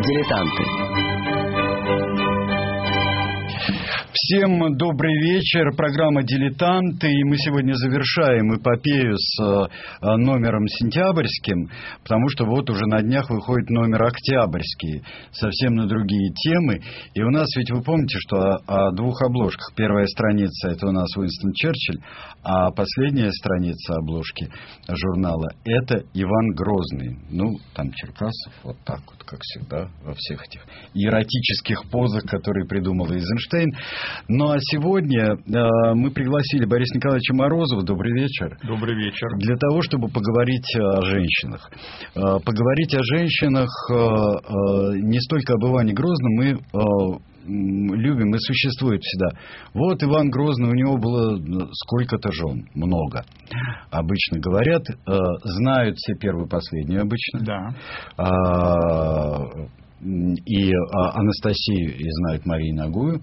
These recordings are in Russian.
Дилетанты. Всем добрый вечер. Программа «Дилетанты». И мы сегодня завершаем эпопею с номером сентябрьским, потому что вот уже на днях выходит номер октябрьский, совсем на другие темы. И у нас, ведь вы помните, что о двух обложках. Первая страница – это у нас Уинстон Черчилль, а последняя страница обложки журнала – это Иван Грозный. Ну, там Черкасов, вот так вот, как всегда, во всех этих эротических позах, которые придумал Эйзенштейн. Ну, а сегодня мы пригласили Бориса Николаевича Морозова. Добрый вечер. Добрый вечер. Для того, чтобы поговорить о женщинах. Поговорить о женщинах не столько об Иване Грозном, мы любим и существует всегда. Вот Иван Грозный, у него было сколько-то жен, много. Обычно говорят, знают все первую и последнюю обычно. Да. И Анастасию, и знают Марию Нагую.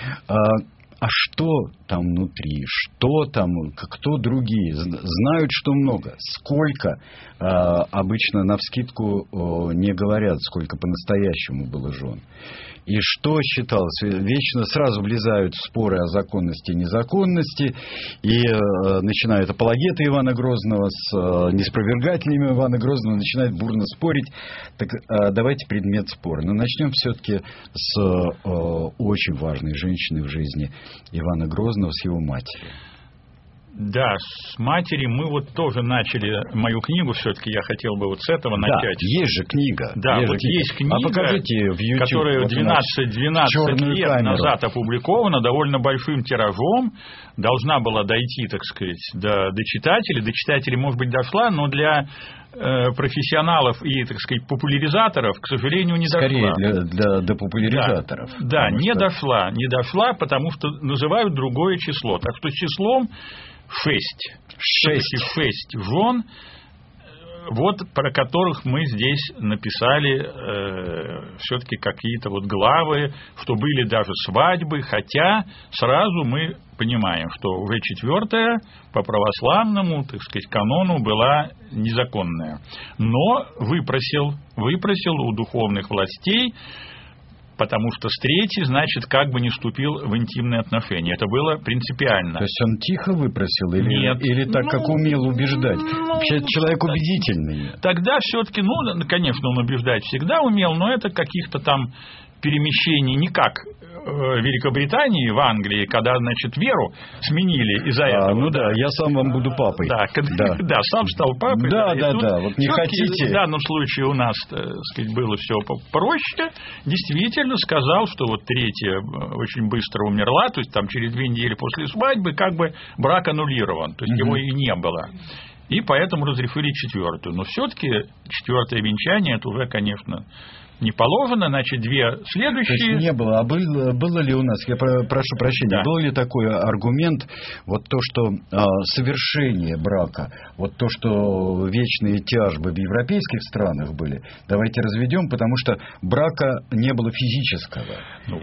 А что там внутри? Что там? Кто другие? Знают, что много. Сколько? Обычно навскидку не говорят, сколько по-настоящему было жен. И что считалось? Вечно сразу влезают в споры о законности и незаконности. И начинают апологеты Ивана Грозного с неспровергателями Ивана Грозного. Начинают бурно спорить. Так давайте предмет спора. Но начнем все-таки с очень важной женщины в жизни Ивана Грозного, с его матерью. Да, с матери мы вот тоже начали мою книгу, все-таки я хотел бы вот с этого начать. Да, есть же книга. Да, вот есть книга, покажите в YouTube, которая вот 12 лет назад опубликована, довольно большим тиражом, должна была дойти, так сказать, до читателей. До читателей, может быть, дошла, но для профессионалов и, так сказать, популяризаторов, к сожалению, не дошла. Скорее, до популяризаторов. Да, не дошла, потому что называют другое число. Так что числом 6 жен, вот про которых мы здесь написали все-таки какие-то вот главы, что были даже свадьбы, хотя сразу мы понимаем, что уже четвертая по православному, так сказать, канону была незаконная. Но выпросил у духовных властей, потому что с третьей, значит, как бы не вступил в интимные отношения. Это было принципиально. То есть он тихо выпросил? Или так, как умел убеждать? Вообще, человек убедительный. Тогда все-таки, конечно, он убеждать всегда умел, но это каких-то там перемещений не как в Великобритании, в Англии, когда, значит, веру сменили из-за этого. Я сам вам буду папой. Да, сам стал папой. Да, вот не хотите. В данном случае у нас, так сказать, было все проще. Действительно сказал, что вот третья очень быстро умерла, то есть там через 2 недели после свадьбы как бы брак аннулирован, то есть его и не было. И поэтому разрешили четвертую. Но все-таки четвертое венчание, это уже, конечно, не положено, значит, 2 следующие. То есть не было. А было ли у нас, я прошу прощения, был ли такой аргумент, вот то, что совершение брака, вот то, что вечные тяжбы в европейских странах были, давайте разведем, потому что брака не было физического.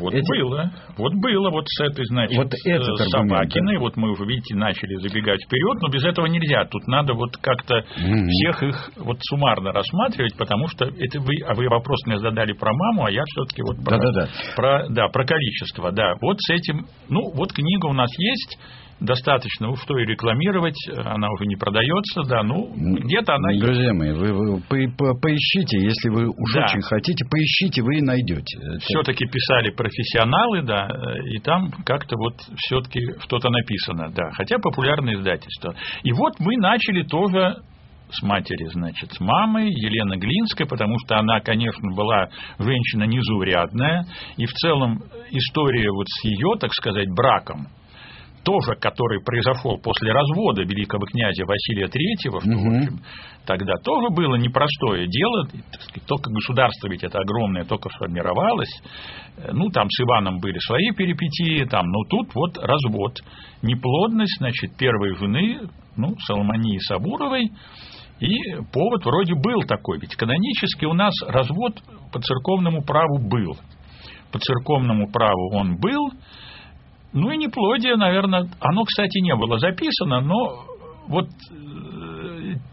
Было с этой, значит, вот с Собакиной, да? Вот мы уже, видите, начали забегать вперед, но без этого нельзя. Тут надо вот как-то всех их вот суммарно рассматривать, потому что это вы вопрос мне задали про маму, а я все-таки вот про количество. Да, вот с этим, вот книга у нас есть, достаточно, что и рекламировать, она уже не продается, где-то она есть. Друзья мои, вы поищите, если вы уж очень хотите, поищите, вы и найдете. Все-таки писали профессионалы, и там как-то вот все-таки что-то написано, хотя популярное издательство. И вот мы начали тоже с матери, значит, с мамой, Елены Глинской, потому что она, конечно, была женщина незаурядная, и в целом история вот с ее, так сказать, браком, тоже, который произошел после развода великого князя Василия III, что, в общем, тогда тоже было непростое дело, так сказать, только государство ведь это огромное только сформировалось, там с Иваном были свои перипетии, но тут вот развод, неплодность, значит, первой жены, Соломонии Сабуровой, и повод вроде был такой, ведь канонически у нас развод по церковному праву был. По церковному праву он был, и неплодие, наверное, оно, кстати, не было записано, но вот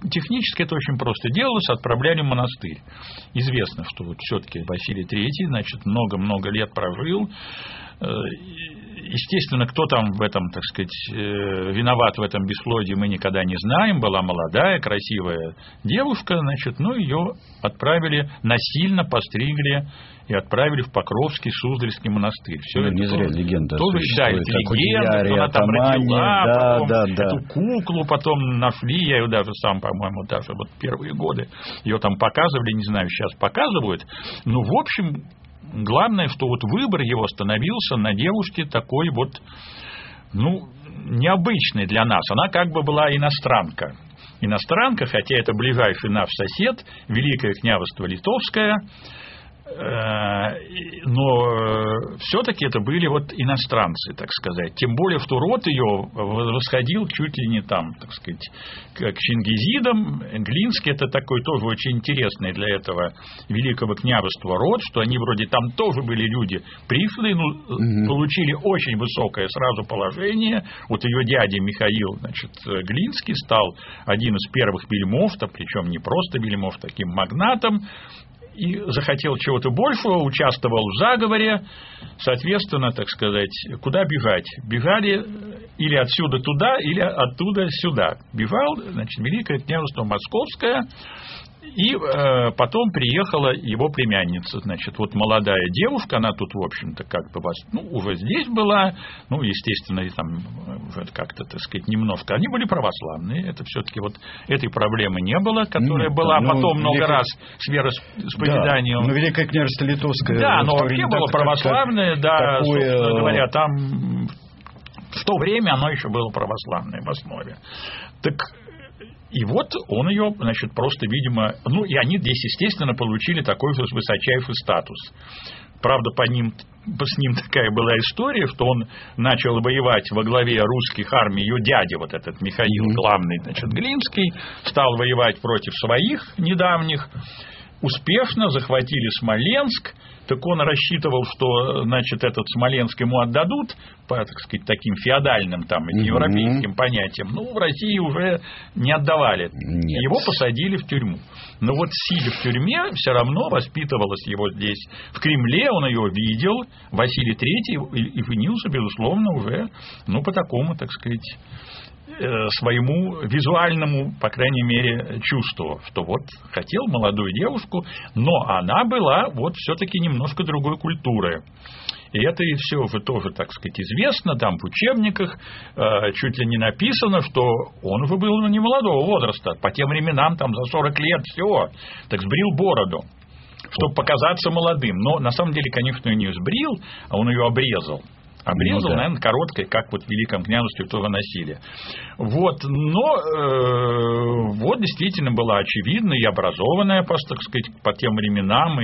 технически это очень просто делалось, отправляли в монастырь. Известно, что вот все-таки Василий III, значит, много-много лет прожил. Естественно, кто там в этом, так сказать, виноват в этом бесплодии, мы никогда не знаем. Была молодая, красивая девушка, значит, ну, ее отправили, насильно постригли и отправили в Покровский Суздальский монастырь. Все это не зря легенда тоже, существует. Да, это легенда, что она там родила, потом эту куклу потом нашли, я ее даже сам, по-моему, даже вот первые годы ее там показывали, не знаю, сейчас показывают. Ну, в общем, главное, что вот выбор его становился на девушке такой вот, ну, необычной для нас. Она как бы была иностранка. Иностранка, хотя это ближайший наш сосед, Великое княжество Литовское, но все-таки это были вот иностранцы, так сказать. Тем более, что род ее восходил чуть ли не там, так сказать, к чингизидам. Глинский — это такой тоже очень интересный для этого великого княжества род, что они вроде там тоже были люди пришлые, получили очень высокое сразу положение. Вот ее дядя Михаил, значит, Глинский стал один из первых вельмов, причем не просто вельмов, таким магнатом. И захотел чего-то большего, участвовал в заговоре, соответственно, так сказать, куда бежать? Бежали или отсюда туда, или оттуда сюда. Бежал, значит, Великое княжество Московское, и потом приехала его племянница, значит, вот молодая девушка, она тут, в общем-то, как бы, уже здесь была, ну, естественно, и там уже как-то, так сказать, немножко, они были православные, это все-таки вот этой проблемы не было, которая была потом много раз с вероисповеданием. Да, но Великое княжество Литовское... Да, но вообще было православное, да, собственно говоря, там в то время оно еще было православное в основе. Так... И вот он ее, значит, просто, видимо... Ну, и они здесь, естественно, получили такой же высочайший статус. Правда, с ним такая была история, что он начал воевать во главе русских армий, ее дядя, вот этот Михаил, главный, значит, Глинский, стал воевать против своих недавних, успешно захватили Смоленск. Так он рассчитывал, что, значит, этот Смоленск ему отдадут по, так сказать, таким феодальным там европейским понятиям. Ну, в России уже не отдавали. Нет. Его посадили в тюрьму. Но вот сидя в тюрьме, все равно воспитывалась его здесь. В Кремле он ее видел, Василий III, и женился, безусловно, уже, ну, по такому, так сказать, своему визуальному, по крайней мере, чувству, что вот хотел молодую девушку, но она была вот все-таки немножко другой культуры. И это и все уже тоже, так сказать, известно, там в учебниках чуть ли не написано, что он уже был не молодого возраста, по тем временам там за 40 лет все, так сбрил бороду, чтобы показаться молодым. Но на самом деле, конечно, ее не сбрил, а он ее обрезал. Обрезал, наверное, короткой, как вот в Великом княжестве тоже носили. Вот, но вот действительно была очевидная и образованная, так сказать, по тем временам,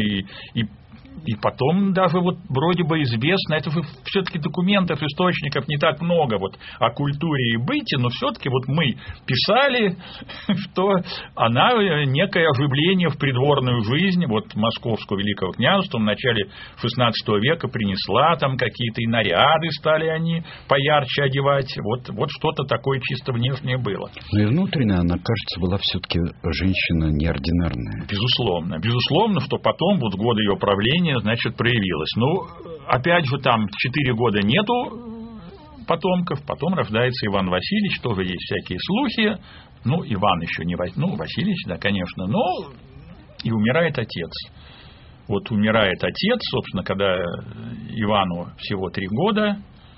и потом даже вот вроде бы известно, это все-таки документов, источников не так много вот о культуре и быте, но все-таки вот мы писали, что она некое оживление в придворную жизнь вот Московского Великого княжества в начале XVI века принесла, там какие-то и наряды стали они поярче одевать, вот что-то такое чисто внешнее было. Ну и внутренне она, кажется, была все-таки женщина неординарная. Безусловно, что потом вот годы ее правления, значит, проявилось. Ну, опять же, там 4 года нету потомков, потом рождается Иван Васильевич, тоже есть всякие слухи. Ну, Иван еще не... Ну, Васильевич, да, конечно, но и умирает отец. Вот умирает отец, собственно, когда Ивану всего 3 года,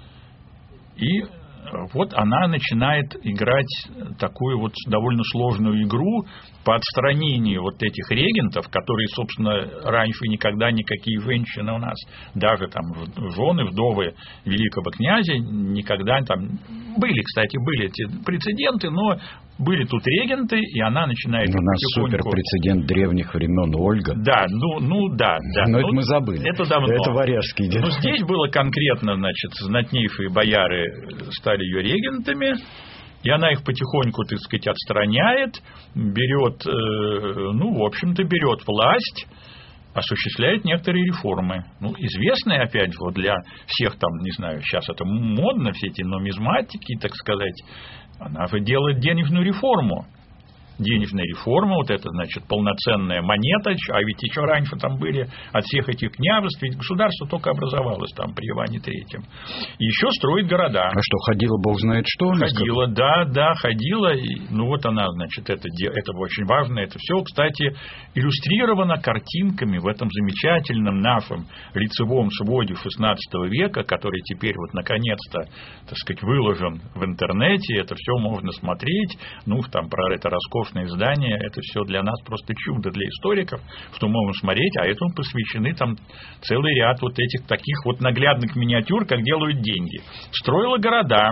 и вот она начинает играть такую вот довольно сложную игру по отстранению вот этих регентов, которые, собственно, раньше никогда никакие женщины у нас, даже там жены, вдовы великого князя, никогда там... Были, кстати, были эти прецеденты, но были тут регенты, и она начинает... У нас суперпрецедент древних времен Ольга. Да, да. Но это мы забыли. Это давно. Это варяжский дед. Но здесь было конкретно, значит, знатнейшие бояры стали ее регентами, и она их потихоньку, так сказать, отстраняет, берет, в общем-то, берет власть, осуществляет некоторые реформы. Ну, известные, опять же, для всех там, не знаю, сейчас это модно, все эти нумизматики, так сказать, она же делает денежную реформу. денежная реформа, вот это, значит, полноценная монета, а ведь еще раньше там были от всех этих княжеств, ведь государство только образовалось там при Иване III. И еще строит города. А что, ходила бог знает что? Ходила, да, ходила. И, ну, вот она, значит, это очень важно. Это все, кстати, иллюстрировано картинками в этом замечательном нашем лицевом своде XVI века, который теперь вот наконец-то, так сказать, выложен в интернете. Это все можно смотреть. Ну, там про это роскошное здание. Это все для нас просто чудо для историков, что можно смотреть. А этому посвящены там целый ряд вот этих таких вот наглядных миниатюр, как делают деньги. Строила города.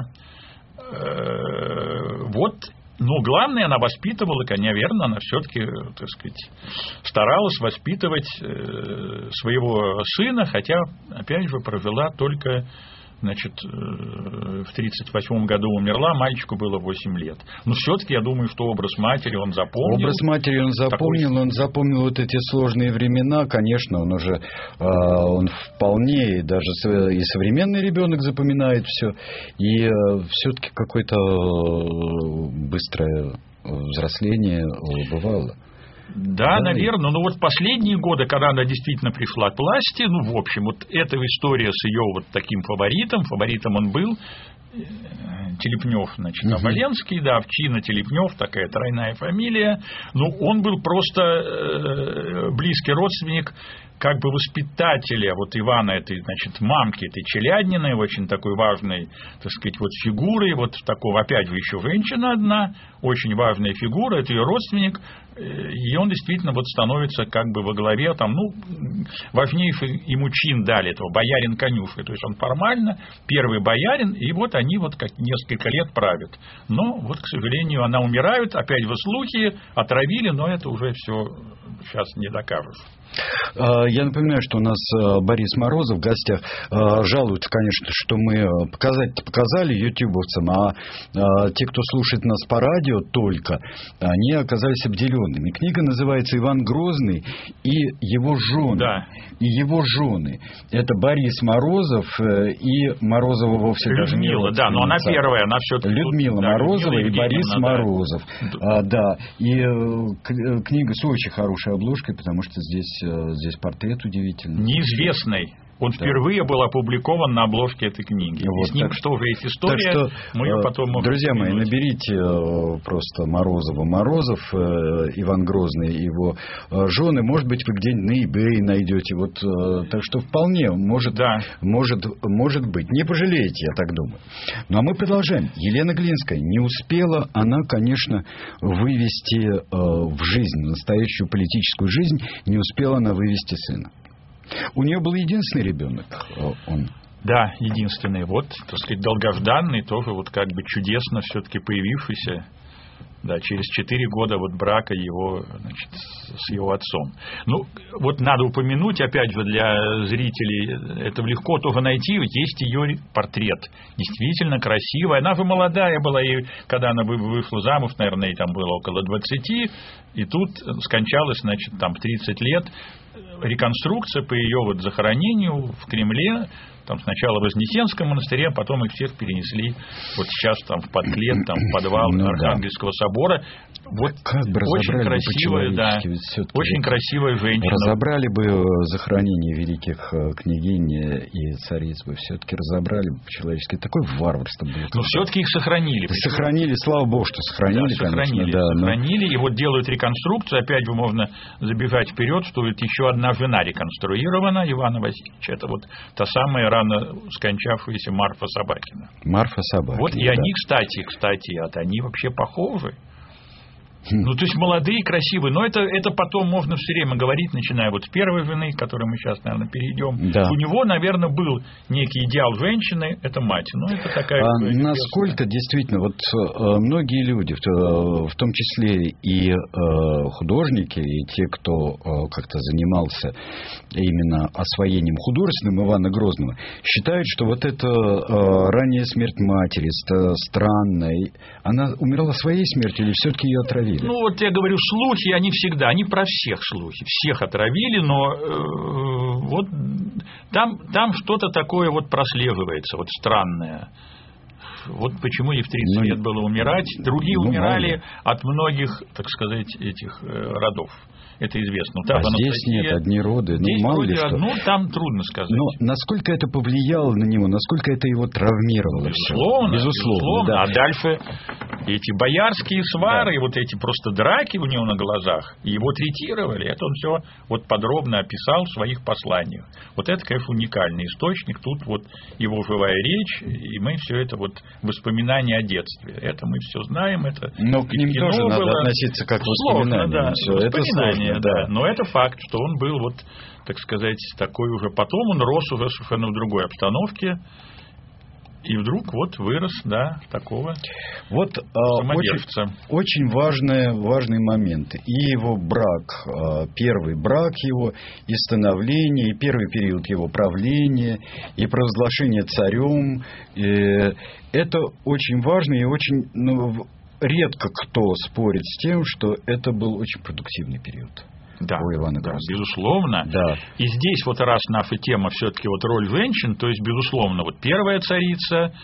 Вот. Но главное, она воспитывала, наверное, она все-таки, так сказать, старалась воспитывать своего сына, хотя, опять же, прожила только, значит, в 1938 году умерла, мальчику было 8 лет. Но все-таки я думаю, что образ матери он запомнил. Образ матери он запомнил вот эти сложные времена, конечно, он вполне, и даже и современный ребенок запоминает все, и все-таки какое-то быстрое взросление бывало. Да, наверное. Но вот последние годы, когда она действительно пришла к власти, ну, в общем, вот эта история с ее вот таким фаворитом он был Телепнев, значит, Оболенский, да, Овчина, Телепнев, такая тройная фамилия. Ну, он был просто близкий родственник, как бы воспитателя вот Ивана, этой, значит, мамки, этой Челядниной, очень такой важной, так сказать, вот фигурой, вот такого, опять же, еще женщина одна, очень важная фигура, это ее родственник, и он действительно вот становится как бы во главе, там, ну, важнейший ему чин дали этого, боярин конюши, то есть он формально первый боярин, и вот они вот как несколько лет правят. Но вот, к сожалению, она умирает, опять в слухи, отравили, но это уже все сейчас не докажешь. Я напоминаю, что у нас Борис Морозов в гостях. Жалуются, конечно, что мы показали ютубовцам, а те, кто слушает нас по радио только, они оказались обделенными. Книга называется «Иван Грозный и его жены». Да. И его жены. Это Борис Морозов и Морозова вовсе даже не Людмила, да, но она первая, она все-таки... Людмила Морозова и Борис Морозов. Да. Да. И книга с очень хорошей обложкой, потому что здесь портрет удивительный. Неизвестный. Он впервые был опубликован на обложке этой книги. Вот, и с ним так, что же есть история, так что, мы ее потом можем... Друзья мои, наберите просто Морозов, Иван Грозный и его жены. Может быть, вы где-нибудь на eBay найдете. Вот, так что вполне может быть. Не пожалеете, я так думаю. Ну, а мы продолжаем. Елена Глинская. Не успела она, конечно, вывести в жизнь, настоящую политическую жизнь, не успела она вывести сына. У нее был единственный ребенок, он. Да, единственный. Вот, так сказать, долгожданный, тоже вот как бы чудесно все-таки появившийся. Да, через 4 года вот брака его, значит, с его отцом. Ну, вот надо упомянуть, опять же, для зрителей, это легко тоже найти, вот есть ее портрет. Действительно красивая. Она же молодая была, и когда она вышла замуж, наверное, ей там было около 20, и тут скончалась, значит, там в 30 лет. Реконструкция по ее вот захоронению в Кремле, там сначала в Вознесенском монастыре, а потом их всех перенесли вот сейчас там в подклет, там в подвал Архангельского собора. Вот как бы очень красивая, да, очень красивая женщина. Разобрали бы захоронение великих княгинь и цариц бы, все-таки разобрали бы по-человечески. Такое варварство было. Но все-таки их сохранили. Сохранили, слава богу, что сохранили, да, конечно. Сохранили, и вот делают реконструкцию. Опять же, можно забежать вперед, что это еще одна жена реконструирована, Ивана Васильевича. Это вот та самая рано скончавшаяся Марфа Собакина. Марфа Собакина. Вот и они, кстати, они вообще похожи. Ну, то есть молодые, красивые. Но это потом можно все время говорить, начиная вот с первой жены, к которой мы сейчас, наверное, перейдем. Да. У него, наверное, был некий идеал женщины, это мать. Но это такая... насколько действительно, вот многие люди, в том числе и художники, и те, кто как-то занимался именно освоением художественным Ивана Грозного, считают, что вот эта ранняя смерть матери, странная, она умерла своей смертью или все-таки ее отравили? Ну, вот я говорю, слухи, они про всех слухи. Всех отравили, но вот там что-то такое вот прослеживается, вот странное. Вот почему ей в 30 лет было умирать. Другие умирали мало. от многих, так сказать, этих родов. Это известно. А здесь нет, одни роды. Здесь мало ли что. там трудно сказать. Но насколько это повлияло на него, насколько это его травмировало? Безусловно. Да. А дальше эти боярские свары, вот эти просто драки у него на глазах, его третировали. Это он все вот подробно описал в своих посланиях. Вот это, конечно, уникальный источник. Тут вот его живая речь, и мы все это вот воспоминания о детстве. Это мы все знаем. Это но к ним тоже надо относиться как к воспоминаниям. Да, все. Это сложно. Да. Но это факт, что он был вот, так сказать, такой уже. Потом он рос уже совершенно в другой обстановке. И вдруг вот вырос, такого самодержца. Очень важный момент. И его брак, первый брак его, и становление, и первый период его правления, и провозглашение царем. Это очень важно, и очень редко кто спорит с тем, что это был очень продуктивный период. Да, безусловно. Да. И здесь вот раз наша тема все-таки вот роль женщин, то есть, безусловно, вот первая царица,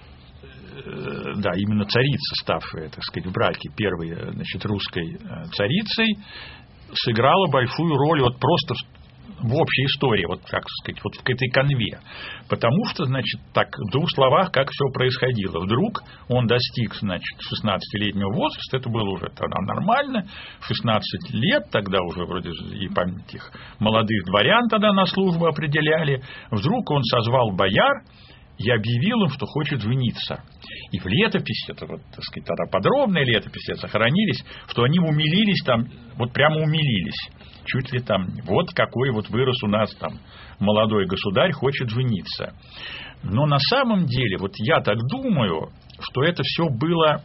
именно царица, ставшая, так сказать, в браке первой, русской царицей, сыграла большую роль вот просто в общей истории, вот как сказать, вот в этой канве. Потому что, так, в двух словах, как все происходило. Вдруг он достиг, 16-летнего возраста, это было уже тогда нормально, 16 лет, тогда уже вроде и этих молодых дворян тогда на службу определяли. Вдруг он созвал бояр и объявил им, что хочет жениться. И в летописи, это вот, так сказать, тогда подробные летописи сохранились, что они умилились там, вот прямо умилились. Чуть ли там, вот какой вот вырос у нас там молодой государь, хочет жениться. Но на самом деле, вот я так думаю, что это все было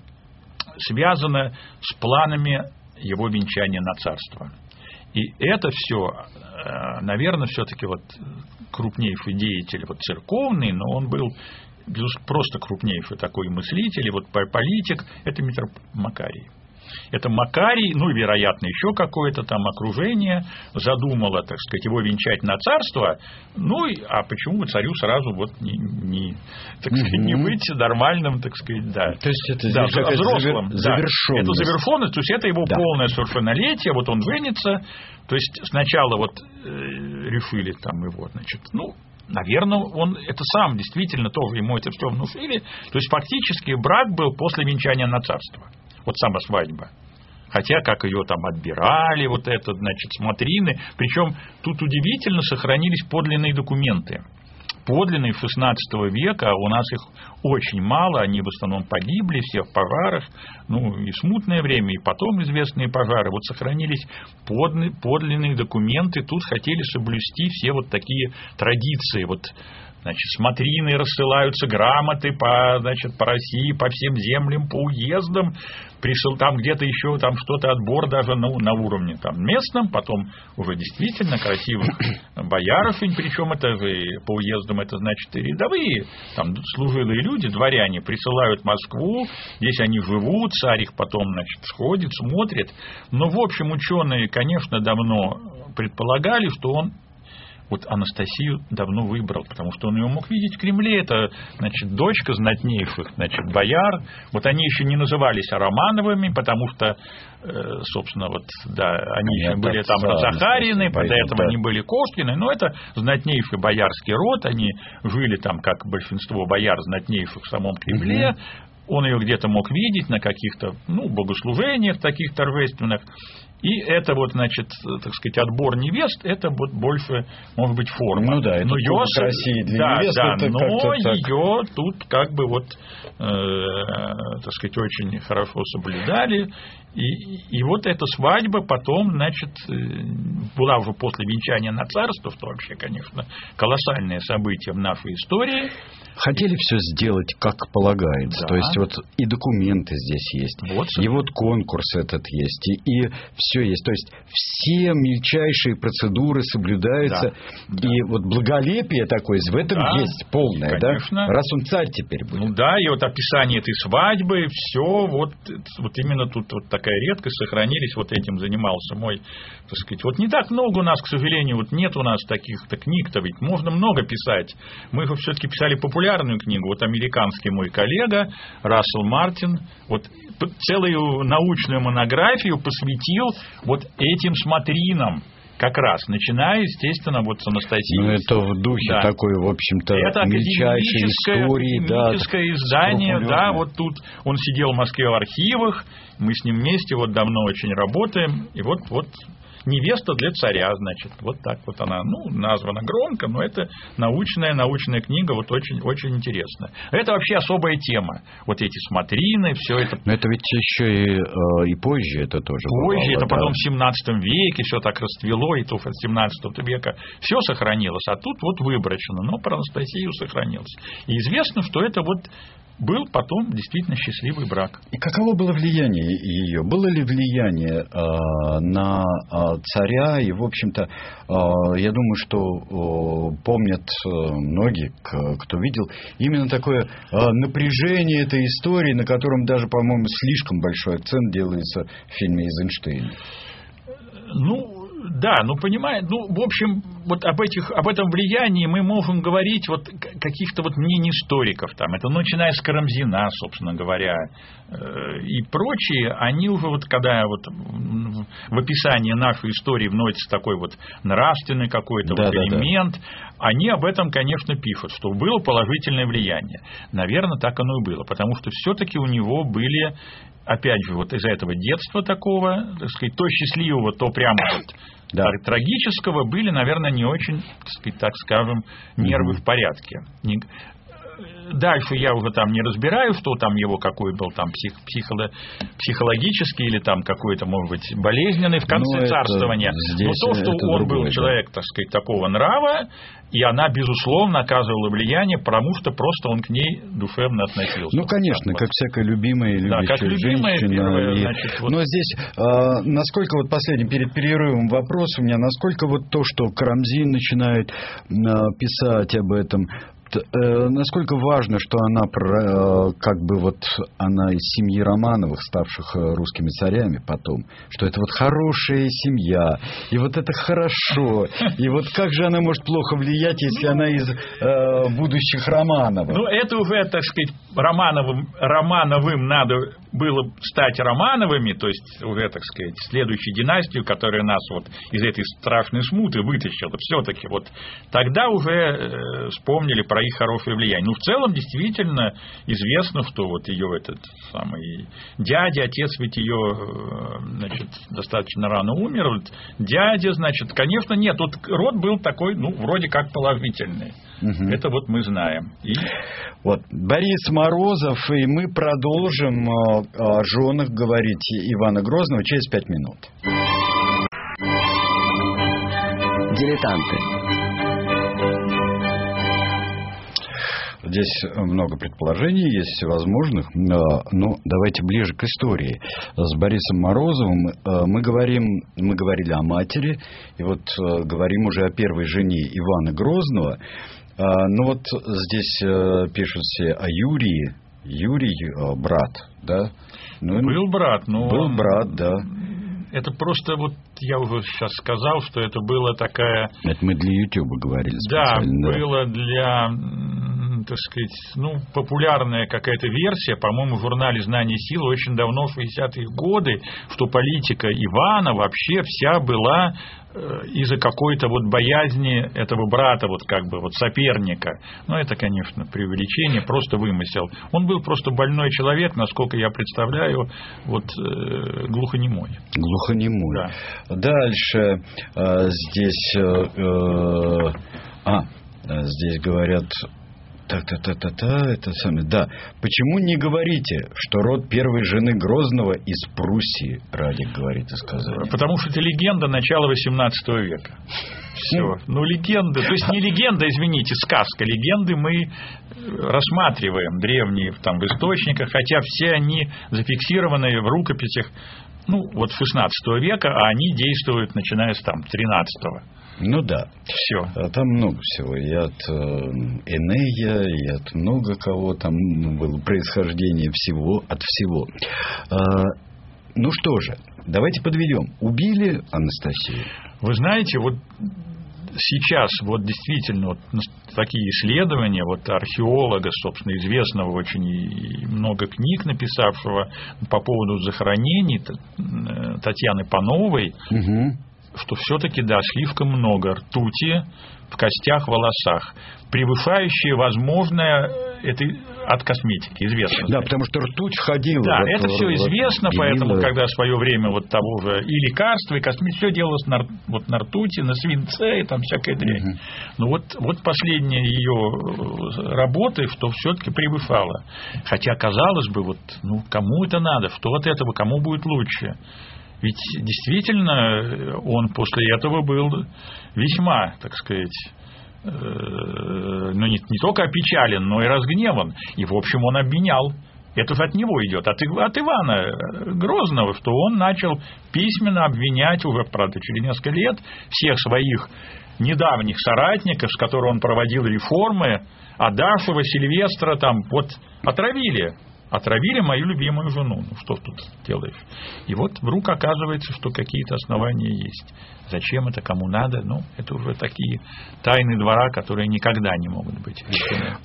связано с планами его венчания на царство. И это все, наверное, все-таки вот крупнейший деятель вот церковный, но он был просто крупнейший такой мыслитель, и вот политик, это митрополит Макарий. Это Макарий, и, вероятно, еще какое-то там окружение задумало, так сказать, его венчать на царство. А почему бы царю сразу вот не быть нормальным, так сказать, То есть это взрослым. Завершенность. Это завершенность, то есть это его полное совершеннолетие, вот он женится. То есть сначала вот решили там его, наверное, он это сам действительно тоже ему это все внушили. То есть фактически брак был после венчания на царство. Вот сама свадьба. Хотя, как ее там отбирали, вот это, смотрины. Причем тут удивительно сохранились подлинные документы. Подлинные XVI века, а у нас их очень мало, они в основном погибли все в пожарах, и в смутное время, и потом известные пожары. Вот сохранились подлинные документы, тут хотели соблюсти все вот такие традиции, вот. Смотрины рассылаются, грамоты по России, по всем землям, по уездам. Пришел там где-то еще там что-то отбор даже на уровне там местном, потом уже действительно красивых боярышень, причем это же по уездам, это и рядовые, там служилые люди, дворяне присылают в Москву, здесь они живут, царь их потом, сходит, смотрит. Но, в общем, ученые, конечно, давно предполагали, что он вот Анастасию давно выбрал, потому что он ее мог видеть в Кремле. Это, дочка знатнейших, бояр. Вот они еще не назывались Романовыми, потому что, собственно, они еще были там Захарины, до этого они были Кошкины, но это знатнейший боярский род, они жили там, как большинство бояр знатнейших в самом Кремле. Он ее где-то мог видеть на каких-то, богослужениях таких торжественных. И это так сказать, отбор невест, это вот больше, может быть, форма. Это кубок России для невесты. Но ее тут так сказать, очень хорошо соблюдали. И вот эта свадьба потом, была уже после венчания на царство, что вообще, конечно, колоссальное событие в нашей истории. Хотели все сделать, как полагается. Да. То есть вот и документы здесь есть, и вот конкурс этот есть, и все есть. То есть все мельчайшие процедуры соблюдаются. Да. И вот благолепие такое в этом есть полное, конечно. Да? Раз он царь теперь будет. И вот описание этой свадьбы, все вот именно тут вот такая редкость, сохранились, вот этим занимался мой, так сказать, вот не так много у нас, к сожалению, вот нет у нас таких-то книг-то, ведь можно много писать. Мы все-таки писали популярную книгу, вот американский мой коллега Рассел Мартин, вот целую научную монографию посвятил вот этим смотринам. Как раз, начиная, естественно, вот с Анастасии. Ну, это в духе такой, в общем-то, это мельчайшей истории. Академическое издание, да, вот тут он сидел в Москве в архивах, мы с ним вместе вот давно очень работаем, и вот «Невеста для царя», значит, вот так вот она, названа громко, но это научная книга, вот очень, очень интересная. Это вообще особая тема, вот эти смотрины, все это. Но это ведь еще и позже это тоже позже, бывало, это потом в 17 веке все так расцвело, и то в 17 века все сохранилось, а тут вот выборочно, но про Анастасию сохранилось. И известно, что это вот был потом действительно счастливый брак. И каково было влияние ее? Было ли влияние на царя? И, в общем-то, я думаю, что помнят многие, кто видел, именно такое напряжение этой истории, на котором даже, по-моему, слишком большой акцент делается в фильме «Эйзенштейн». Да, понимаете, в общем, вот об этом влиянии мы можем говорить вот каких-то вот мнений историков, там, это начиная с Карамзина, собственно говоря, и прочие, они уже вот, когда вот в описании нашей истории вносится такой вот нравственный какой-то элемент, они об этом, конечно, пишут, что было положительное влияние. Наверное, так оно и было, потому что все-таки у него были, опять же, вот из-за этого детства такого, так сказать, то счастливого, то прямо вот трагического, были, наверное, не очень, так скажем, нервы в порядке. Дальше я уже там не разбираю, что там его какой был там психологический или там какой-то, может быть, болезненный в конце царствования. Но то, что он был человек, так сказать, такого нрава, и она, безусловно, оказывала влияние, потому что просто он к ней душевно относился. Конечно, как всякая любимая и любящая женщина. Но здесь, насколько вот последний перед перерывом вопрос у меня, насколько вот то, что Карамзин начинает писать об этом, насколько важно, что она как бы вот она из семьи Романовых, ставших русскими царями потом, что это вот хорошая семья, и вот это хорошо, и вот как же она может плохо влиять, если она из будущих Романовых? Это уже, так сказать, Романовым надо было стать Романовыми, то есть уже, так сказать, следующей династию, которая нас вот из этой страшной смуты вытащила, все-таки вот тогда уже вспомнили про их хорошее влияние. В целом, действительно, известно, что вот ее этот самый дядя, отец ведь ее, значит, достаточно рано умер. Вот дядя, значит, конечно, нет, вот род был такой, вроде как положительный. Угу. Это вот мы знаем. Вот Борис Морозов, и мы продолжим о женах говорить Ивана Грозного через 5 минут. Дилетанты. Здесь много предположений, есть всевозможных, но давайте ближе к истории. С Борисом Морозовым мы говорили о матери, и вот говорим уже о первой жене Ивана Грозного. Ну вот здесь пишут все о Юрии. Юрий брат, да? Был брат, но... Был брат, да. Это просто вот я уже сейчас сказал, что это было такая... Это мы для Ютуба говорили специально. Да, было для, так сказать, популярная какая-то версия, по-моему, в журнале «Знание силы» очень давно, в 60-е годы, что политика Ивана вообще вся была из-за какой-то вот боязни этого брата, вот как бы вот соперника. Это, конечно, преувеличение, просто вымысел. Он был просто больной человек, насколько я представляю, вот глухонемой. Глухонемой. Да. Дальше здесь здесь говорят... это самое. Да. Почему не говорите, что род первой жены Грозного из Пруссии, Радик говорит и сказал? Потому что это легенда начала XVIII века. Все. Легенды. То есть не легенда, извините, сказка. Легенды мы рассматриваем древние там в источниках, хотя все они зафиксированы в рукописях вот XVI века, а они действуют начиная с там 13-го. Да. Все. Там много всего. И от Энея, и от много кого там было происхождение всего, от всего. Ну что же, давайте подведем. Убили Анастасию? Вы знаете, вот сейчас вот действительно вот такие исследования вот археолога, собственно, известного очень и много книг написавшего по поводу захоронений Татьяны Пановой, что все-таки, да, слишком много ртути в костях, волосах, превышающие возможное это от косметики, известно. Да, потому что ртуть входила. Да, это все известно, поэтому, когда в свое время вот того же и лекарства, и косметика, все делалось на ртути, на свинце и там всякая дрянь. Но вот последняя ее работа, что все-таки превышала. Хотя, казалось бы, вот, кому это надо, что от этого, кому будет лучше. Ведь действительно он после этого был весьма, так сказать, не только опечален, но и разгневан. И, в общем, он обвинял. Это же от него идет, от Ивана Грозного, что он начал письменно обвинять уже, правда, через несколько лет всех своих недавних соратников, с которыми он проводил реформы, Адашева, Сильвестра, там, вот, отравили мою любимую жену. Что тут делаешь? И вот вдруг оказывается, что какие-то основания есть. Зачем это, кому надо? Это уже такие тайны двора, которые никогда не могут быть решены.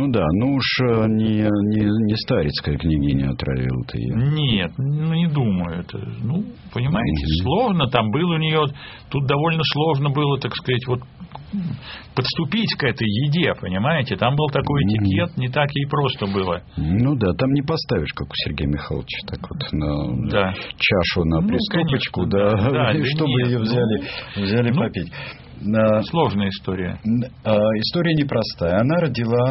Не старецкая княгиня отравила-то ее. Нет, не думаю. Это, понимаете, сложно там было у нее, тут довольно сложно было, так сказать, вот подступить к этой еде, понимаете? Там был такой этикет, не так и просто было. Там не поставишь, как у Сергея Михайловича, так вот на чашу, на приступочку, чтобы ее взяли попить. Сложная история. История непростая. Она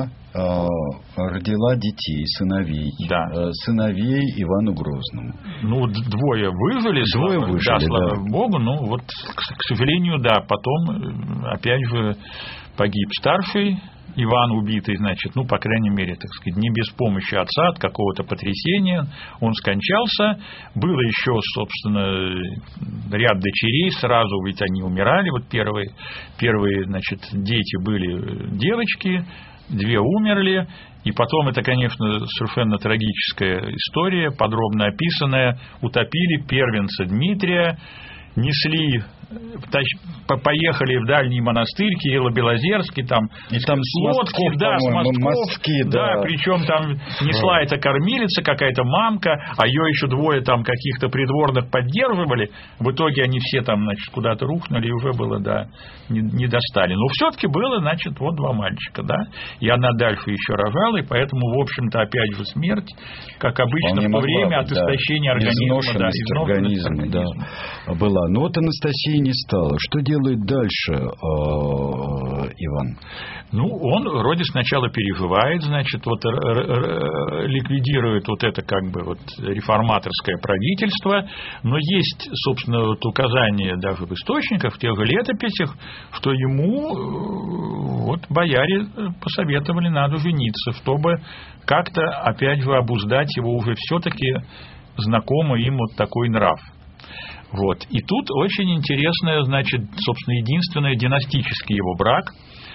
родила детей, сыновей. Да. Сыновей Ивану Грозному. Двое выжили. Да, слава богу. К сожалению, да. Потом, опять же, погиб старший Иван, убитый, значит, по крайней мере, так сказать, не без помощи отца, от какого-то потрясения. Он скончался. Было еще, собственно, ряд дочерей. Сразу ведь они умирали. Вот первые, значит, дети были девочки. 2 умерли. И потом это, конечно, совершенно трагическая история, подробно описанная. Утопили первенца Дмитрия, несли, поехали в дальний монастырь Кирилло-Белозерский, там с лодки, с мостков, причем там несла эта кормилица, какая-то мамка, а ее еще 2 там каких-то придворных поддерживали. В итоге они все там, значит, куда-то рухнули, и уже было, не достали. Но все-таки было, значит, вот 2 мальчика, и она дальше еще рожала, и поэтому, в общем-то, опять же смерть, как обычно, в то время от истощения организма. Изношенность организма, была. Но вот Анастасия не стала. Что делает дальше Иван? Он вроде сначала переживает, значит, ликвидирует это как бы реформаторское правительство, но есть, собственно, указание даже в источниках, в тех же летописях, что ему бояре посоветовали, надо жениться, чтобы как-то, опять же, обуздать его уже все-таки знакомый им такой нрав. И тут очень интересное, значит, собственно, единственный династический его брак.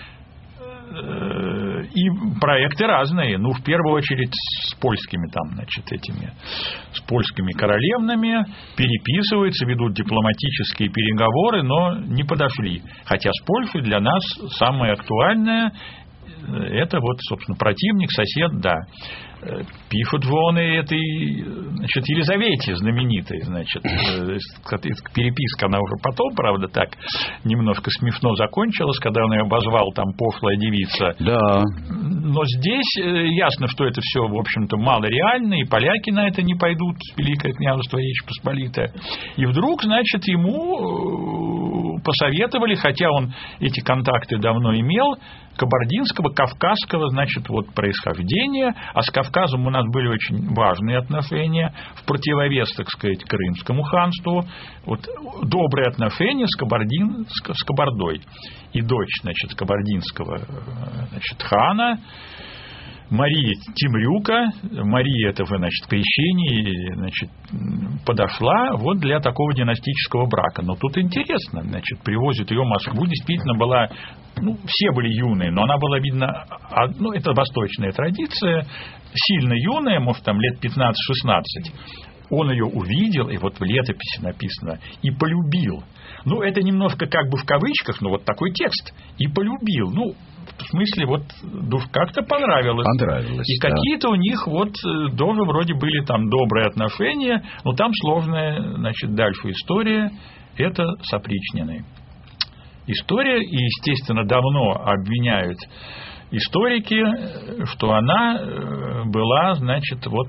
И проекты разные. В первую очередь с польскими с польскими королевнами переписываются, ведут дипломатические переговоры, но не подошли. Хотя с Польшей для нас самое актуальное — это собственно, противник, сосед, пишут жены этой, значит, Елизавете знаменитой, значит, переписка, она уже потом, правда, так немножко смешно закончилась, когда он ее обозвал там пошлая девица. Да. Но здесь ясно, что это все, в общем-то, мало реально, и поляки на это не пойдут, Великое княжество Речь Посполитая. И вдруг, значит, ему посоветовали, хотя он эти контакты давно имел, кабардинского, кавказского, значит, происхождения, а с Кавказом у нас были очень важные отношения, в противовес, так сказать, Крымскому ханству, добрые отношения с Кабардой. И дочь, значит, кабардинского, значит, хана, Мария Темрюка, Мария этого, значит, крещения, значит, подошла для такого династического брака. Но тут интересно, значит, привозят ее в Москву, действительно была, все были юные, но она была, видно, это восточная традиция, сильно юная, может, там лет 15-16, он ее увидел, и вот в летописи написано, и полюбил. Ну, это немножко как бы в кавычках, но вот такой текст. И полюбил. Ну, в смысле, вот как-то понравилось. И да. какие-то у них вот тоже вроде были там добрые отношения, но там сложная, значит, дальше история. Это с опричниной. История, и, естественно, давно обвиняют историки, что она была, значит, вот,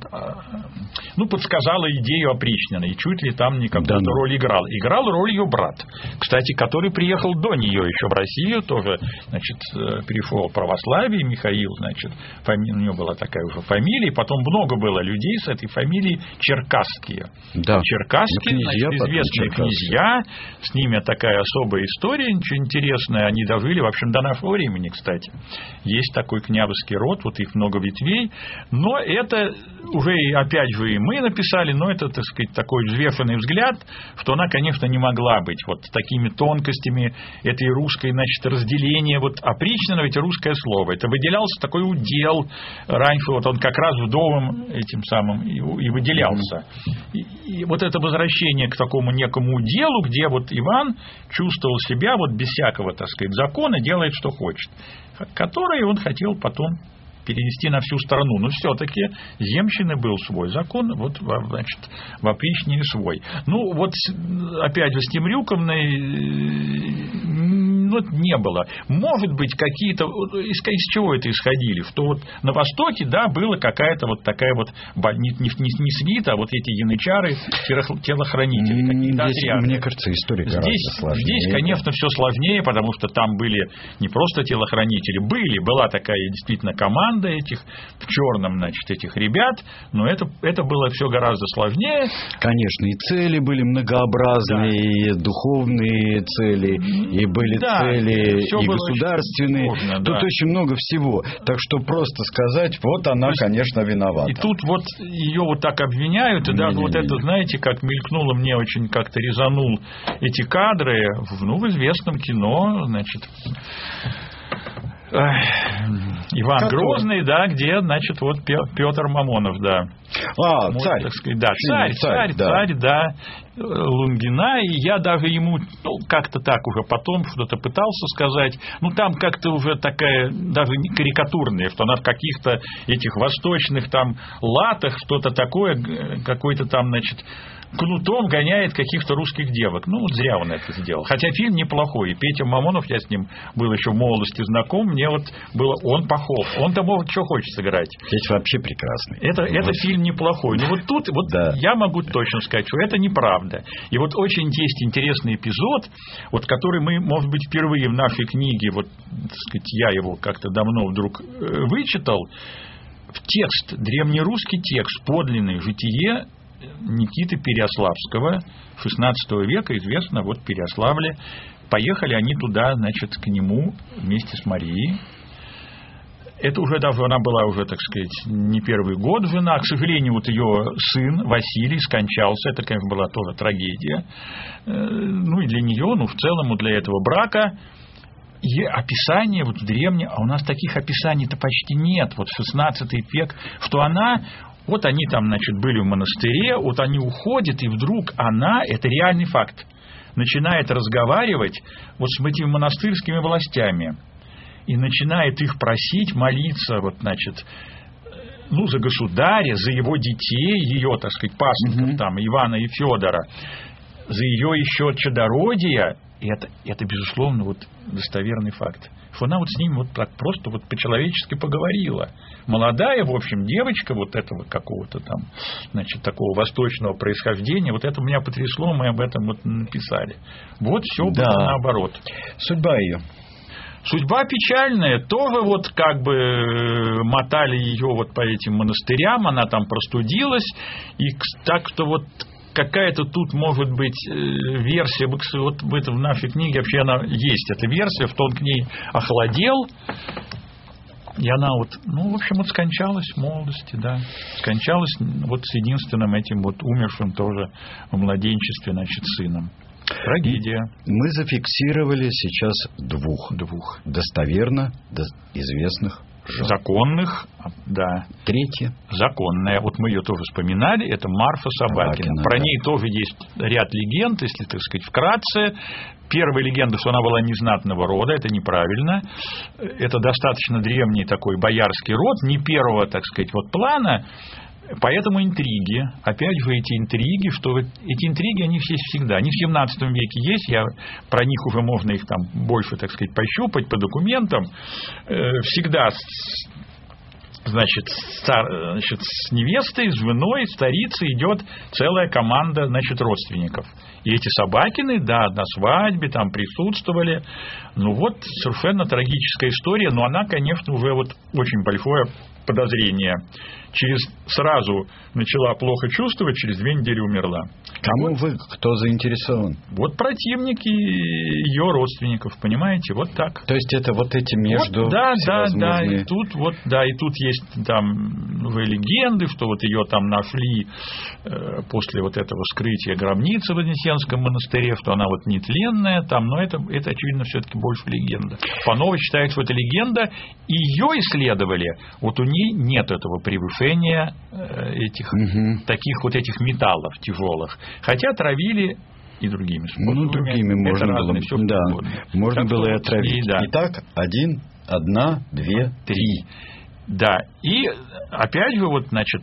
ну, подсказала идею опричнины, и чуть ли там не какую-то роль играл. Играл роль ее брат, кстати, который приехал до нее еще в Россию, тоже, значит, перешел в православие, Михаил, значит, у него была такая уже фамилия, и потом много было людей с этой фамилией черкасские. Да. Черкасские, князья, значит, известные князья, с ними такая особая история, ничего интересного, они дожили, в общем, до нашего времени, кстати. Есть такой княжеский род, вот их много ветвей, но это уже, опять же, и мы написали, но это, так сказать, такой взвешенный взгляд, что она, конечно, не могла быть вот с такими тонкостями этой русской, значит, разделения, вот опричнина, ведь русское слово, это выделялся такой удел, раньше вот он как раз вдовым этим самым и выделялся. И вот это возвращение к такому некому уделу, где вот Иван чувствовал себя вот без всякого, так сказать, закона, делает, что хочет, который он хотел потом перенести на всю страну. Но все-таки земщины был свой закон, вот, значит, в опричнине свой. Ну, вот, опять же, с Темрюковной не было. Может быть, какие-то... Из чего это исходили? Что вот на Востоке, да, была какая-то вот такая вот... Не свита, а вот эти янычары, телохранители. Здесь, мне кажется, история гораздо сложнее. Здесь, конечно, все сложнее, потому что там были не просто телохранители, была такая действительно команда этих, в черном, значит, этих ребят, но это было все гораздо сложнее. Конечно, и цели были многообразные, и духовные цели, и были цели и государственные. Сложно, тут очень много всего. Так что просто сказать, вот она, конечно, виновата. И тут вот ее вот так обвиняют, и даже вот это, знаете, как мелькнуло, мне очень как-то резанул эти кадры, в известном кино, значит... Иван Грозный, да, где, значит, вот Петр Мамонов, да. Царь. Так сказать, да, царь, да, Лунгина, и я даже ему, как-то так уже потом что-то пытался сказать, там как-то уже такая, даже не карикатурная, что она в каких-то этих восточных там латах, что-то такое, какой-то там, значит, кнутом гоняет каких-то русских девок. Зря он это сделал. Хотя фильм неплохой. И Петя Мамонов, я с ним был еще в молодости знаком, мне вот было, он похож. Он-то может, что хочет сыграть. Здесь вообще прекрасный. Это фильм неплохой. Но вот тут я могу точно сказать, что это неправда. И вот очень есть интересный эпизод, вот который мы, может быть, впервые в нашей книге, вот, так сказать, я его как-то давно вдруг вычитал, в текст, древнерусский текст, подлинное житие Никиты Переяславского, XVI века, известно, вот в Переяславле. Поехали они туда, значит, к нему вместе с Марией. Это уже даже, она была уже, так сказать, не первый год жена. К сожалению, вот ее сын Василий скончался. Это, конечно, была тоже трагедия. И для нее, в целом, для этого брака. И описание вот древнее, а у нас таких описаний-то почти нет. Вот XVI век, что она... Вот они там, значит, были в монастыре, вот они уходят, и вдруг она, это реальный факт, начинает разговаривать вот с этими монастырскими властями и начинает их просить молиться, вот, значит, за государя, за его детей, ее, так сказать, пасынков там, Ивана и Федора, за ее еще чадородие. И это, безусловно, вот достоверный факт. Что она вот с ним вот так просто вот по-человечески поговорила. Молодая, в общем, девочка вот этого какого-то там, значит, такого восточного происхождения. Вот это меня потрясло, мы об этом вот написали. Вот все было наоборот. Судьба ее. Судьба печальная. Тоже вот как бы мотали ее вот по этим монастырям. Она там простудилась. И так что вот... Какая-то тут может быть версия, вот в нашей книге вообще она есть, эта версия, что он к ней охладел, и она вот, в общем, вот скончалась в молодости, да, скончалась вот с единственным этим вот умершим тоже в младенчестве, значит, сыном. Трагедия. Мы зафиксировали сейчас двух достоверно известных Законных, да. Третья. Законная. Вот мы ее тоже вспоминали. Это Марфа Собакина. Про ней тоже есть ряд легенд, если, так сказать, вкратце. Первая легенда, что она была незнатного рода, это неправильно. Это достаточно древний такой боярский род, не первого, так сказать, вот плана. Поэтому интриги, опять же, эти интриги, они есть всегда. Они в 17 веке есть, про них уже можно их там больше, так сказать, пощупать по документам. Всегда, значит, с невестой, с женой, с царицей идет целая команда, значит, родственников. И эти Собакины, да, на свадьбе там присутствовали. Ну вот, совершенно трагическая история, но она, конечно, уже вот очень большое подозрение. Сразу начала плохо чувствовать, через 2 недели умерла. Кому вы, кто заинтересован? Вот противники ее родственников, понимаете, вот так. То есть это вот эти между вот, да, и тут есть там легенды, что вот ее там нашли после вот этого вскрытия гробницы в Вознесенском монастыре, что она вот нетленная там, но это очевидно все-таки больше легенда. Панова считает, что это легенда, ее исследовали, вот у ней нет этого превышения этих таких вот этих металлов тяжелых, хотя травили и другими способами. Ну, другими можно было, можно так было и отравить. Да. Итак, 1, 2, 3. Да, и опять же, вот, значит,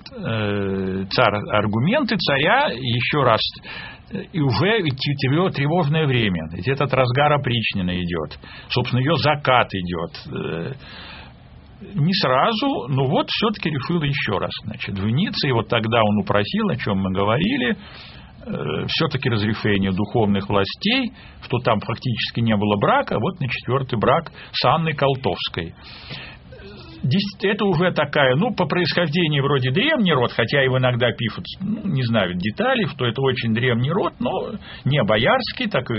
аргументы царя еще раз. И уже тревожное время. Ведь этот разгар опричнины идет. Собственно, ее закат идет. Не сразу, но вот все-таки решил еще раз, значит, жениться. И вот тогда он упросил, о чем мы говорили, все-таки разрешение духовных властей, что там фактически не было брака, вот на 4-й брак с Анной Колтовской. Это уже такая, по происхождению вроде древний род, хотя его иногда пишут, не знаю деталей, что это очень древний род, но не боярский, такой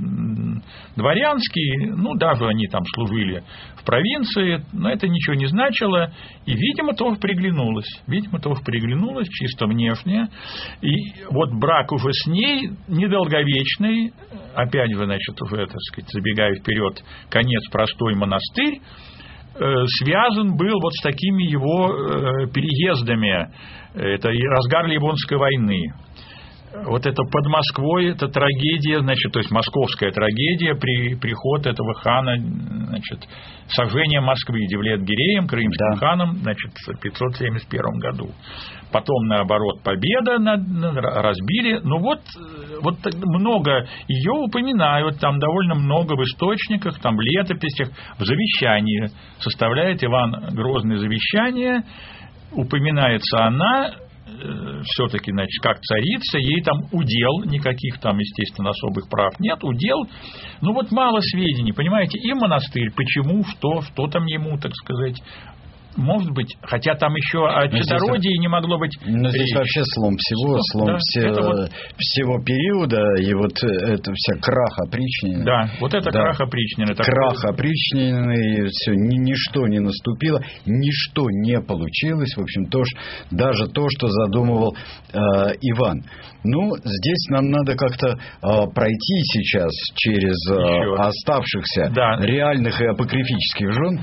дворянский, даже они там служили в провинции, но это ничего не значило, и, видимо, тоже приглянулось, чисто внешне, и вот брак уже с ней недолговечный, опять же, значит, уже, так сказать, забегая вперед, конец простой монастырь, связан был вот с такими его переездами. Это и разгар Ливонской войны. Вот это под Москвой, это трагедия, значит, то есть московская трагедия, приход этого хана, значит, сожжение Москвы Девлет-Гиреем, крымским ханом, значит, в 571 году. Потом, наоборот, победа, разбили. Вот много ее упоминают, там довольно много в источниках, там в летописях, в завещании. Составляет Иван Грозный завещание, упоминается она, все-таки, значит, как царица, ей там удел, никаких там, естественно, особых прав нет, удел, мало сведений, понимаете, и монастырь, почему, что там ему, так сказать, может быть, хотя там еще о чадородии не могло быть. Но здесь вообще слом всего периода, и вот это вся крах опричнины. Да, вот это крах опричнины. Крах опричнины, и все, ничто не наступило, ничто не получилось, в общем, даже то, что задумывал Иван. Здесь нам надо как-то пройти сейчас через оставшихся реальных и апокрифических жен,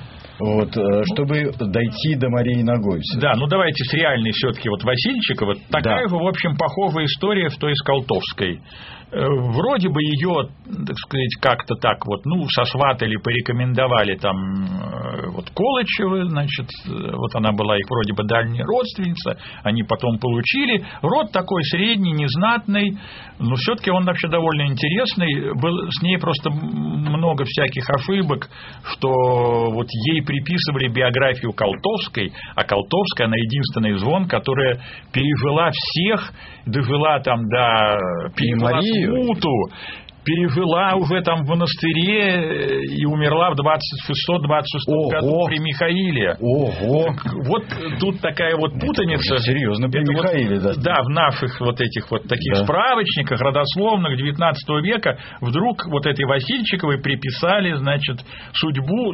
чтобы дойти до Марии Нагоевой. Да, давайте с реальной все-таки Васильчикова. Такая же, в общем, похожая история, что и с Колтовской. Вроде бы ее, так сказать, как-то так сосватали, порекомендовали там Колычевы, значит, она была их вроде бы дальняя родственница, они потом получили. Род такой средний, незнатный, но все-таки он вообще довольно интересный. С ней просто много всяких ошибок, что ей приписывали биографию Колтовской, а Колтовская, она единственная из жен, которая пережила всех, дожила там до... пережила смуту, пережила уже там в монастыре и умерла в 626 году при Михаиле. Ого! Вот тут такая путаница. Серьезно, при Михаиле, да? Да, в наших этих таких справочниках родословных 19 века вдруг этой Васильчиковой приписали, значит, судьбу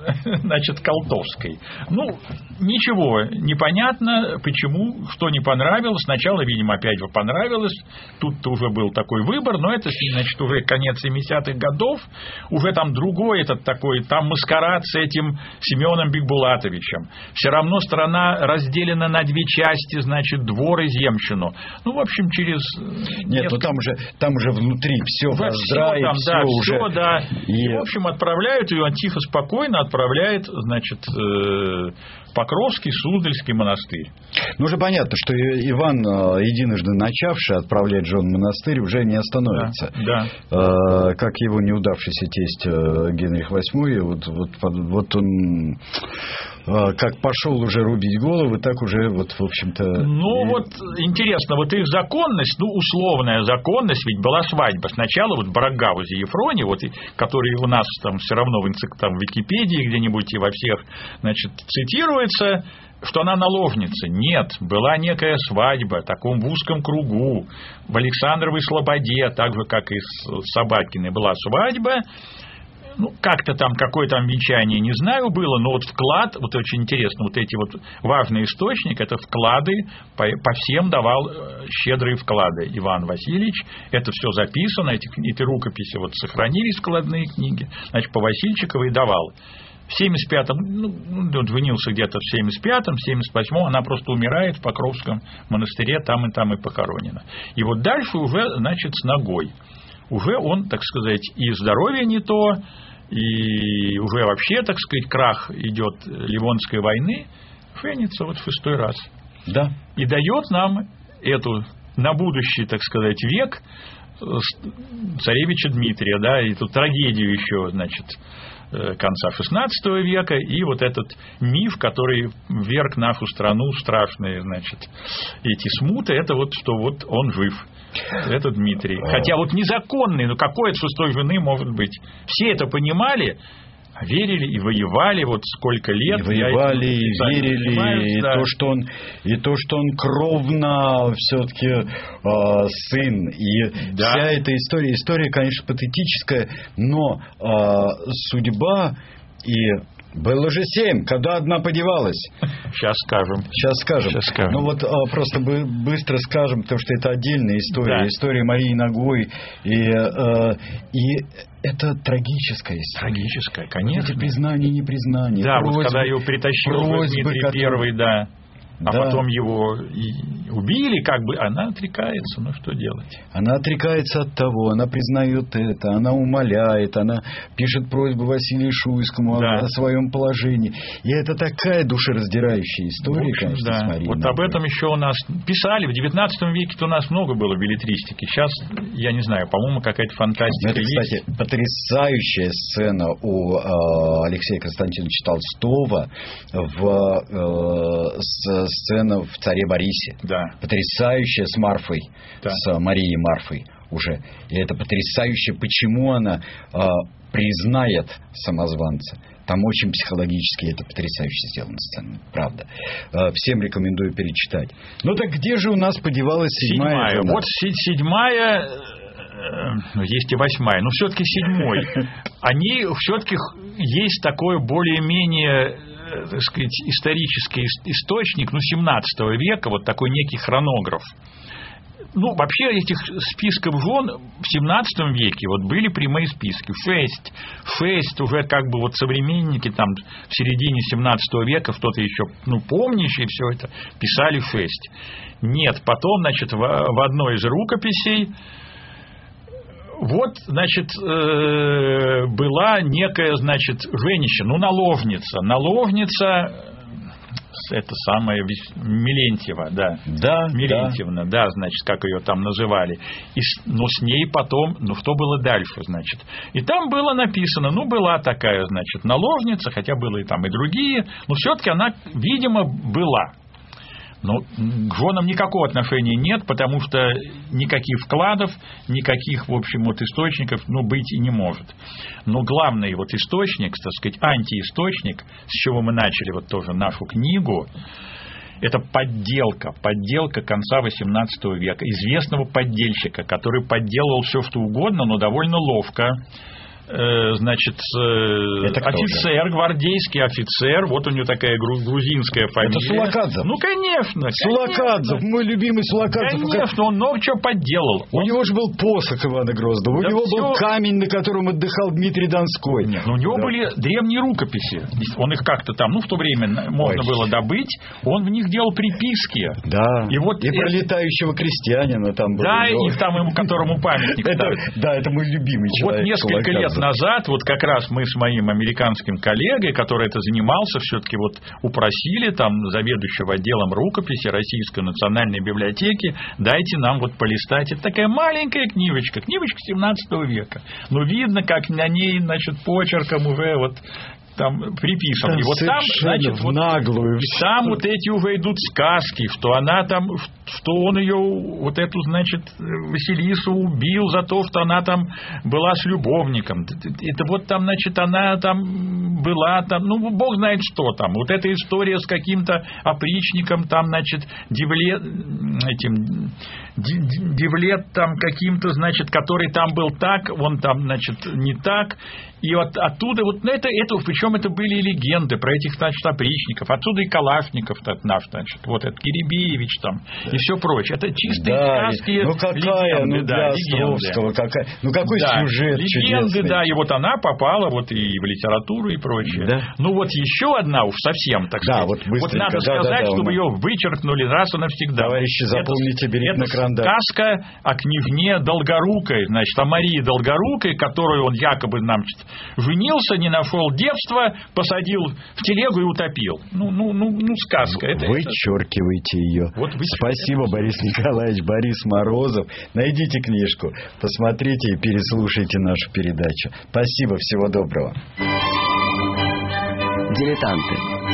значит, колдовской. Ну, ничего непонятно, почему, что не понравилось. Сначала, видимо, опять же понравилось. Тут-то уже был такой выбор, но это, значит, уже конец 70-х годов. Уже там другой этот такой, там маскарад с этим Семеном Бикбулатовичем. Все равно страна разделена на две части, значит, двор и земщину. Ну, в общем, через... Нет, ну там уже внутри все раздраит, там, все да, уже... все, да. И... В общем, отправляют ее тихо, спокойно, отправляет, значит, Покровский Суздальский монастырь. Ну, уже понятно, что Иван, единожды начавший отправлять жен в монастырь, уже не остановится. Да. Как его неудавшийся тесть Генрих VIII, вот он как пошел уже рубить головы, так уже вот, в общем-то... Ну, вот интересно, вот их законность, ну, условная законность, ведь была свадьба. Сначала вот Барагаузе Ефроне, вот, который у нас там все равно в Википедии где-нибудь и во всех, значит, цитируется, что она наложница. Нет, была некая свадьба, в таком в узком кругу, в Александровой Слободе, так же, как и с Собакиной, была свадьба. Ну, как-то там, какое там венчание, не знаю, было, но вот вклад, вот очень интересно, вот эти вот важные источники, это вклады, по всем давал щедрые вклады Иван Васильевич, это все записано, эти рукописи вот сохранились, вкладные книги, значит, по Васильчиковой давал. В 75-м, ну, он женился где-то в 75-м, 78-м, она просто умирает в Покровском монастыре, там и похоронена. И вот дальше уже, значит, с ногой. Уже он, так сказать, и здоровье не то, и уже вообще, так сказать, крах идет Ливонской войны, женится вот в 6-й раз. Да. И дает нам эту на будущий, так сказать, век царевича Дмитрия, да, и эту трагедию еще, значит, конца XVI века, и вот этот миф, который вверг нашу страну в страшные, значит, эти смуты, это вот, что вот он жив. Это Дмитрий. Хотя вот незаконный, но какой от 6-й жены может быть? Все это понимали, верили и воевали вот сколько лет. И воевали, и верили, да. и то, что он кровно все-таки сын. И да. Вся эта история, конечно, патетическая, но судьба и... Было же 7, когда одна подевалась. Сейчас скажем. Ну вот просто быстро скажем, потому что это отдельная история. Да. История Марии Ногой. И это трагическая история. Трагическая, конечно. Вот эти признания, непризнания. Да, просьбы, вот когда его притащил Дмитрий Первый, да. А да. Потом его и убили, как бы, она отрекается, ну что делать? Она отрекается от того, она признает это, она умоляет, она пишет просьбу Василию Шуйскому о своем положении. И это такая душераздирающая история, общем, конечно, да. с Марией. Вот об этом еще у нас писали, в 19 веке-то у нас много было беллетристики. Сейчас, я не знаю, по-моему, какая-то фантастика. Это, кстати, потрясающая сцена у Алексея Константиновича Толстого сцена в «Царе Борисе». Да. Потрясающая с Марфой, да. С Марией Марфой уже. И это потрясающе, почему она признает самозванца. Там очень психологически это потрясающе сделана сцена, правда. Всем рекомендую перечитать. Ну так где же у нас подевалась 7-я? Вот 7-я, есть и 8-я, но все-таки 7-й. Они все-таки есть такое более-менее, так сказать, исторический источник, 17 века, вот такой некий хронограф. Ну, вообще этих списков жен в 17 веке вот были прямые списки. 6 уже как бы вот современники там в середине 17 века, кто-то еще, помнящий все это, писали 6. Нет, потом, значит, в одной из рукописей вот, значит, была некая, значит, женщина, наложница, это самая Мелентьева, да. Да. Мелентьевна, да, значит, как ее там называли. Но с ней потом, что было дальше, значит. И там было написано, была такая, значит, наложница, хотя было и там и другие, но все-таки она, видимо, была. Но к женам никакого отношения нет, потому что никаких вкладов, никаких, в общем, вот источников, быть и не может. Но главный вот источник, так сказать, антиисточник, с чего мы начали вот тоже нашу книгу, это подделка конца XVIII века, известного поддельщика, который подделывал все, что угодно, но довольно ловко. значит, офицер, гвардейский офицер, вот у него такая грузинская фамилия. Это Сулакадзе. Ну, конечно. Сулакадзе, мой любимый Сулакадзе. Конечно, он много чего подделал. У него же был посох Ивана Грозного, у него был камень, на котором отдыхал Дмитрий Донской. Нет, у него были древние рукописи. Он их как-то там, в то время можно было добыть, он в них делал приписки. Да, и вот про летающего крестьянина там был. Да, и там ему, которому памятник ставят. Да, это мой любимый человек. Вот несколько лет назад, вот как раз мы с моим американским коллегой, который это занимался, все-таки вот упросили там заведующего отделом рукописи Российской национальной библиотеки, дайте нам вот полистать. Это такая маленькая книжечка 17 века. Но видно, как на ней, значит, почерком уже вот там приписан. И вот там, значит, вот, наглую. Там вот эти уже идут сказки, что она там, что он ее, вот эту, значит, Василису убил за то, что она там была с любовником. Это вот там, значит, она там была там, ну, бог знает что там. Вот эта история с каким-то опричником там, значит, Девлет там каким-то, значит, который там был так, он там, значит, не так. И вот оттуда, вот это причем это были легенды про этих, значит, опричников. Отсюда и Калашников наш, значит, вот этот Киребеевич там, и все прочее. Это чистые сказки, легенды, для Островского, какой сюжет легенды, чудесный. да, и вот она попала вот и в литературу и прочее. Да. Ну вот еще одна уж совсем, так сказать. Вот надо сказать, чтобы ее вычеркнули раз и навсегда. Товарищи, запомните, берите на карандаш. Сказка о княжне Долгорукой, значит, о Марии Долгорукой, которую он якобы, значит, женился, не нашел девства, посадил в телегу и утопил. Ну, сказка. Вычеркивайте ее. Вот спасибо, Борис Николаевич, Борис Морозов. Найдите книжку, посмотрите и переслушайте нашу передачу. Спасибо, всего доброго. Дилетанты.